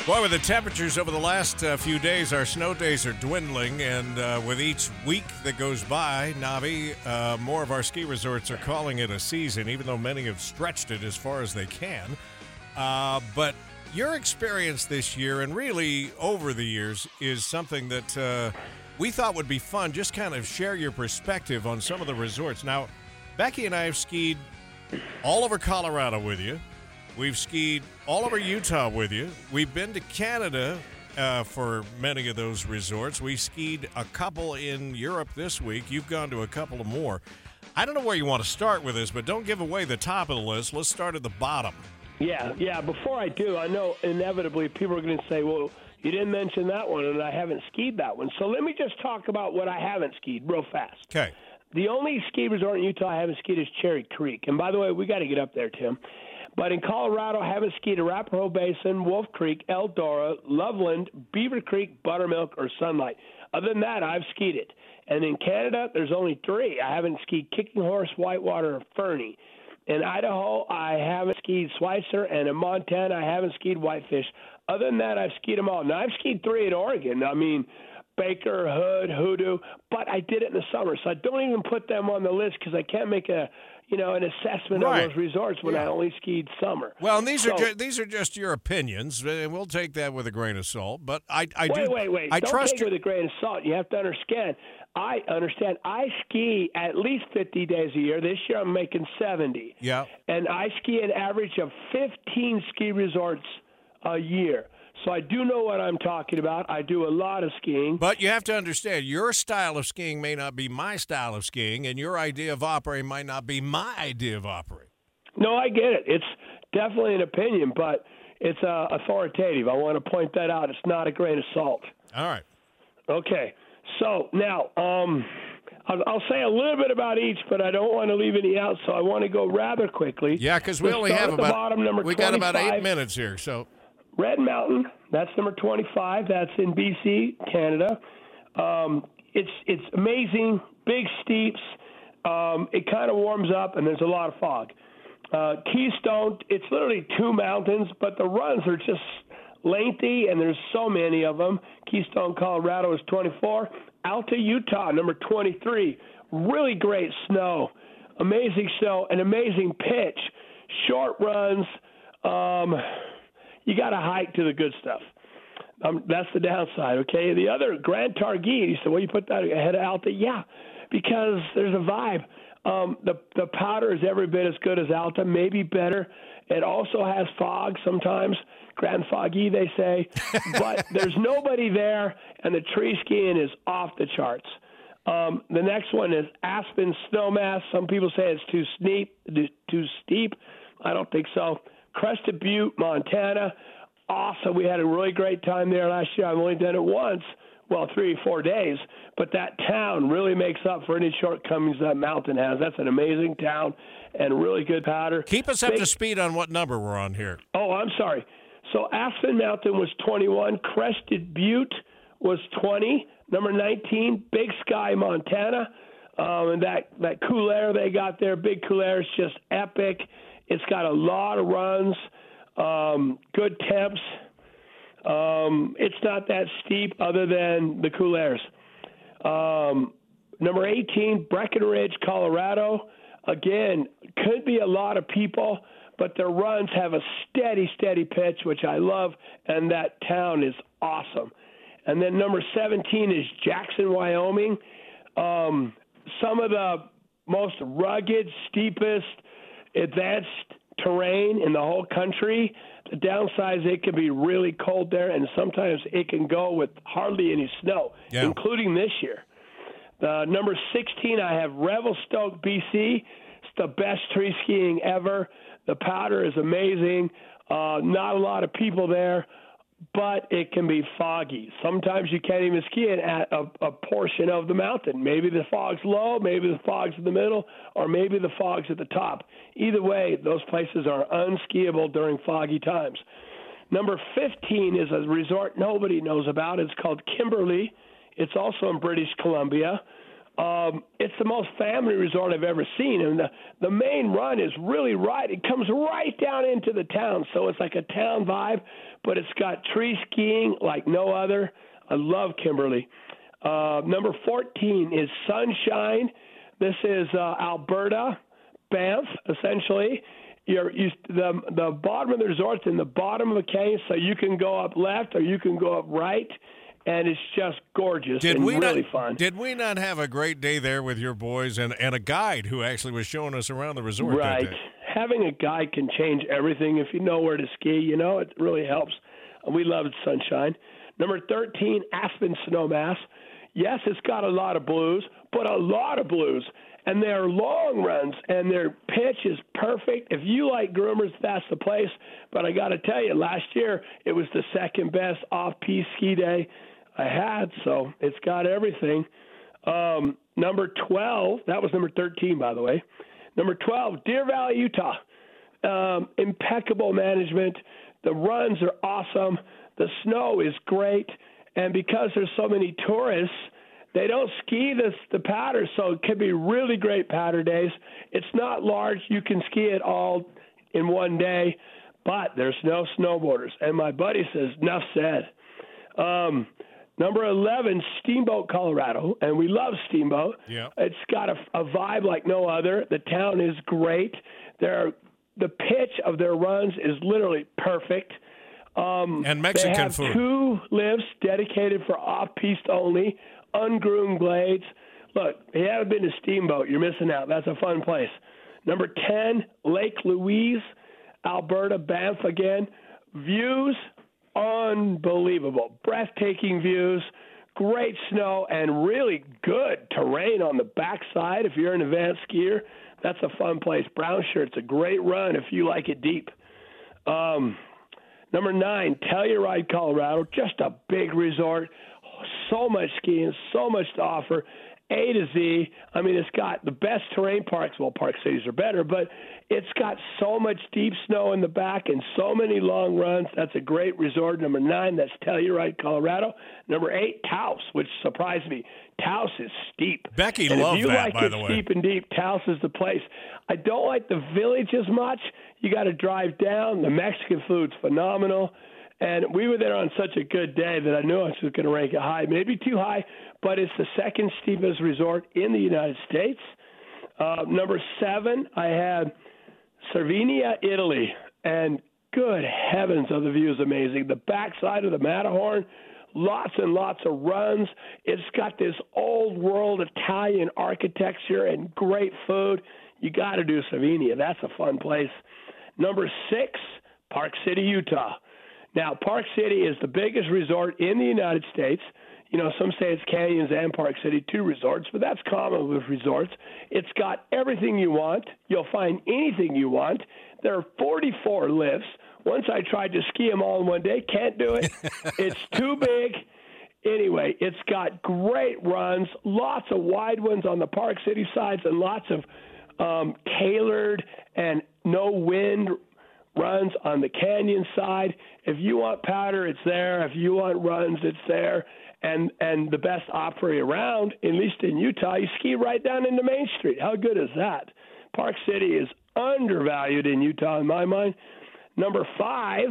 Boy, with the temperatures over the last few days, our snow days are dwindling, and with each week that goes by, Navi, more of our ski resorts are calling it a season, even though many have stretched it as far as they can. But your experience this year, and really over the years, is something that we thought would be fun. Just kind of share your perspective on some of the resorts. Now, Becky and I have skied all over Colorado with you. We've skied all over Utah with you. We've been to Canada for many of those resorts. We skied a couple in Europe this week. You've gone to a couple of more. I don't know where you want to start with this, but don't give away the top of the list. Let's start at the bottom. Yeah. Before I do, I know inevitably people are going to say, well, you didn't mention that one, and I haven't skied that one. So let me just talk about what I haven't skied real fast. Okay. The only ski resort in Utah I haven't skied is Cherry Creek. And by the way, we got to get up there, Tim. But in Colorado, I haven't skied Arapahoe Basin, Wolf Creek, Eldora, Loveland, Beaver Creek, Buttermilk, or Sunlight. Other than that, I've skied it. And in Canada, there's only three. I haven't skied Kicking Horse, Whitewater, or Fernie. In Idaho, I haven't skied Schweitzer, and in Montana, I haven't skied Whitefish. Other than that, I've skied them all. Now, I've skied three in Oregon. I mean, Baker, Hood, Hoodoo, but I did it in the summer, so I don't even put them on the list because I can't make an assessment of those resorts when I only skied summer. Well, and these are just your opinions, and we'll take that with a grain of salt. But I wait. I don't trust take it with a grain of salt. You have to understand. I ski at least 50 days a year. This year I'm making 70. Yeah. And I ski an average of 15 ski resorts a year. So I do know what I'm talking about. I do a lot of skiing. But you have to understand, your style of skiing may not be my style of skiing, and your idea of operating might not be my idea of operating. No, I get it. It's definitely an opinion, but it's authoritative. I want to point that out. It's not a grain of salt. All right. Okay. So now I'll say a little bit about each, but I don't want to leave any out, so I want to go rather quickly. Yeah, because we only have we got about 8 minutes here, so... Red Mountain, that's number 25. That's in BC, Canada. It's amazing, big steeps. It kind of warms up, and there's a lot of fog. Keystone, it's literally two mountains, but the runs are just lengthy, and there's so many of them. Keystone, Colorado is 24. Alta, Utah, number 23. Really great snow, amazing snow, and amazing pitch. Short runs. You got to hike to the good stuff. That's the downside, okay? The other, Grand Targhee, you said, well, you put that ahead of Alta? Yeah, because there's a vibe. The powder is every bit as good as Alta, maybe better. It also has fog sometimes, Grand Foggy, they say. But there's nobody there, and the tree skiing is off the charts. The next one is Aspen Snowmass. Some people say it's too steep. I don't think so. Crested Butte, Montana. Awesome. We had a really great time there last year. I've only done it once, 3 or 4 days. But that town really makes up for any shortcomings that mountain has. That's an amazing town and really good powder. Keep us up to speed on what number we're on here. Oh, I'm sorry. So Aspen Mountain was 21. Crested Butte was 20. Number 19, Big Sky, Montana. And that cool air they got there, Big Cool Air, is just epic. It's got a lot of runs, good temps. It's not that steep other than the cool airs. Number 18, Breckenridge, Colorado. Again, could be a lot of people, but their runs have a steady pitch, which I love, and that town is awesome. And then number 17 is Jackson, Wyoming. Some of the most rugged, steepest, advanced terrain in the whole country. The downside is it can be really cold there, and sometimes it can go with hardly any snow, including this year. Number 16, I have Revelstoke, BC. It's the best tree skiing ever. The powder is amazing. Not a lot of people there, but it can be foggy. Sometimes you can't even ski it at a portion of the mountain. Maybe the fog's low, maybe the fog's in the middle, or maybe the fog's at the top. Either way, those places are unskiable during foggy times. Number 15 is a resort nobody knows about. It's called Kimberley. It's also in British Columbia. It's the most family resort I've ever seen. And the main run is really right. It comes right down into the town, so it's like a town vibe, but it's got tree skiing like no other. I love Kimberly. Number 14 is Sunshine. This is Alberta, Banff, essentially. The bottom of the resort's in the bottom of a canyon, so you can go up left or you can go up right, and it's just gorgeous and really fun. Did we not have a great day there with your boys and a guide who actually was showing us around the resort right. that day? Having a guide can change everything. If you know where to ski, it really helps. We loved Sunshine. Number 13, Aspen Snowmass. Yes, it's got a lot of blues, but a lot of blues. And they're long runs, and their pitch is perfect. If you like groomers, that's the place. But I got to tell you, last year it was the second best off-piste ski day I had, so it's got everything. Number 12, that was number 13, by the way. Number 12, Deer Valley, Utah. Impeccable management. The runs are awesome. The snow is great. And because there's so many tourists, they don't ski the powder, so it can be really great powder days. It's not large. You can ski it all in one day, but there's no snowboarders. And my buddy says, enough said. Number 11, Steamboat, Colorado, and we love Steamboat. Yeah. It's got a vibe like no other. The town is great. The pitch of their runs is literally perfect. And Mexican they have food. 2 lifts dedicated for off-piste only, ungroomed glades. Look, if you haven't been to Steamboat, you're missing out. That's a fun place. Number 10, Lake Louise, Alberta, Banff again. Views, unbelievable. Breathtaking views, great snow, and really good terrain on the backside. If you're an advanced skier, that's a fun place. Brown Shirt's a great run if you like it deep. Number 9, Telluride, Colorado, just a big resort. So much skiing, so much to offer, A to Z. I mean, it's got the best terrain parks. Well, Park Cities are better, but it's got so much deep snow in the back and so many long runs. That's a great resort. Number 9, that's Telluride, Colorado. Number 8, Taos, which surprised me. Taos is steep. Becky and loved that, by the way. If you like it steep and deep, Taos is the place. I don't like the village as much. You got to drive down. The Mexican food's phenomenal. And we were there on such a good day that I knew I was going to rank it high. Maybe too high, but it's the second steepest resort in the United States. Number 7, I had Cervinia, Italy. And good heavens, are the views amazing. The backside of the Matterhorn, lots and lots of runs. It's got this old world Italian architecture and great food. You got to do Cervinia. That's a fun place. Number 6, Park City, Utah. Now, Park City is the biggest resort in the United States. Some say it's Canyons and Park City, 2 resorts, but that's common with resorts. It's got everything you want. You'll find anything you want. There are 44 lifts. Once I tried to ski them all in one day, can't do it. It's too big. Anyway, it's got great runs, lots of wide ones on the Park City sides and lots of tailored and no wind runs on the canyon side. If you want powder, it's there. If you want runs, it's there. And the best opry around, at least in Utah, you ski right down into Main Street. How good is that? Park City is undervalued in Utah in my mind. Number 5,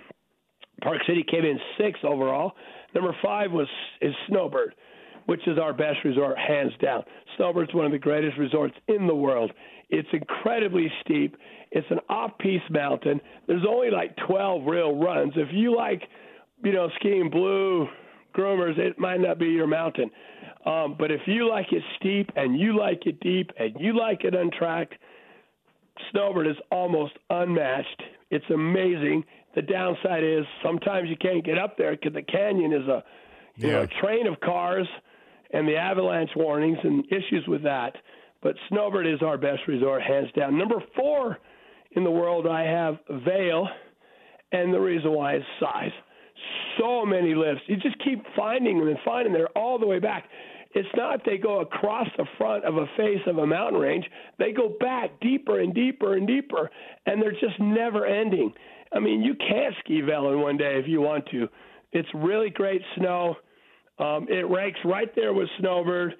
Park City came in 6th overall. Number 5 is Snowbird, which is our best resort, hands down. Snowbird's one of the greatest resorts in the world. It's incredibly steep. It's an off-piste mountain. There's only like 12 real runs. If you like, skiing blue groomers, it might not be your mountain. But if you like it steep and you like it deep and you like it untracked, Snowbird is almost unmatched. It's amazing. The downside is sometimes you can't get up there because the canyon is a train of cars and the avalanche warnings and issues with that. But Snowbird is our best resort, hands down. Number 4 in the world, I have Vail, and the reason why is size. So many lifts. You just keep finding them and finding them. They're all the way back. It's not they go across the front of a face of a mountain range. They go back deeper and deeper and deeper, and they're just never ending. I mean, you can't ski Vail in one day if you want to. It's really great snow. It ranks right there with Snowbird.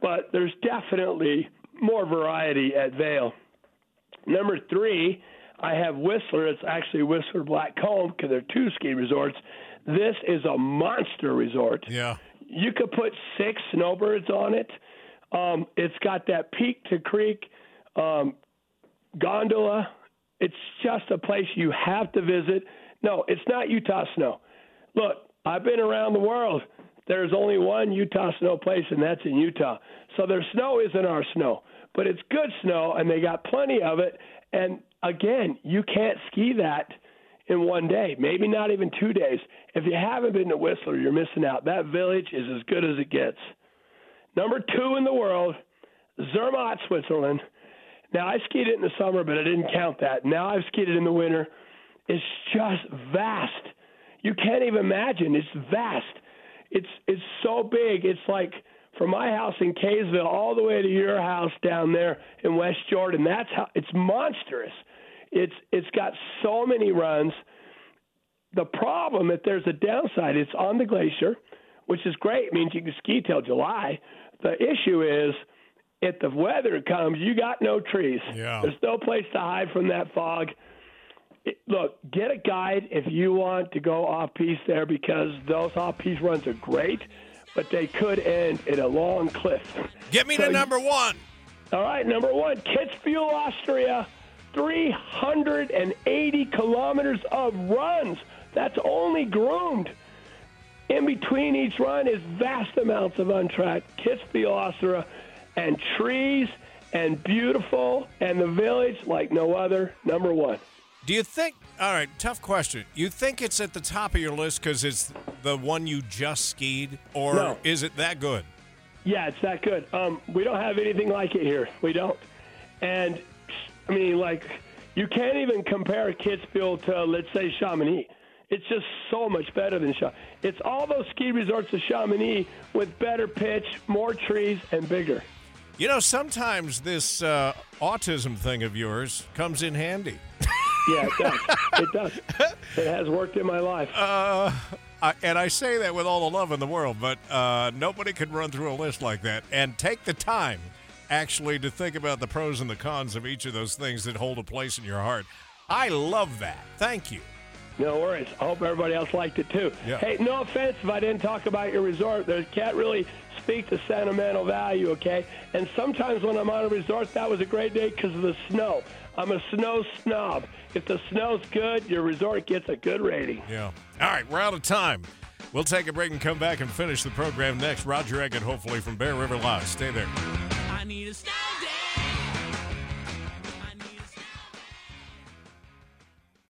but there's definitely more variety at Vail. Number 3, I have Whistler. It's actually Whistler Blackcomb because they're 2 ski resorts. This is a monster resort. Yeah. You could put 6 snowbirds on it. It's got that peak to creek gondola. It's just a place you have to visit. No, it's not Utah snow. Look, I've been around the world. There's only one Utah snow place, and that's in Utah. So their snow isn't our snow, but it's good snow, and they got plenty of it. And, again, you can't ski that in one day, maybe not even 2 days. If you haven't been to Whistler, you're missing out. That village is as good as it gets. Number 2 in the world, Zermatt, Switzerland. Now, I skied it in the summer, but I didn't count that. Now I've skied it in the winter. It's just vast. You can't even imagine. It's vast. It's so big. It's like from my house in Kaysville all the way to your house down there in West Jordan. That's how it's monstrous. It's got so many runs. The problem that there's a downside. It's on the glacier, which is great. It means you can ski till July. The issue is if the weather comes, you got no trees. Yeah. There's no place to hide from that fog. Look, get a guide if you want to go off-piste there because those off-piste runs are great, but they could end at a long cliff. Get me to number 1. All right, number 1, Kitzbühel, Austria, 380 kilometers of runs. That's only groomed. In between each run is vast amounts of untracked Kitzbühel, Austria, and trees and beautiful, and the village like no other, number 1. Do you think, all right, tough question. You think it's at the top of your list because it's the one you just skied, or No. is it that good? Yeah, it's that good. We don't have anything like it here. We don't. And, I mean, like, you can't even compare Kitzbühel to, let's say, Chamonix. It's just so much better than Chamonix. It's all those ski resorts of Chamonix with better pitch, more trees, and bigger. You know, sometimes this autism thing of yours comes in handy. Yeah, it does. It does. It has worked in my life. And I say that with all the love in the world, but nobody could run through a list like that and take the time actually to think about the pros and the cons of each of those things that hold a place in your heart. I love that. Thank you. No worries. I hope everybody else liked it, too. Yeah. Hey, no offense if I didn't talk about your resort. There can't really speak to sentimental value, okay? And sometimes when I'm on a resort, that was a great day because of the snow. I'm a snow snob. If the snow's good, your resort gets a good rating. Yeah. All right, we're out of time. We'll take a break and come back and finish the program next. Roger Eggett, hopefully, from Bear River Live. Stay there.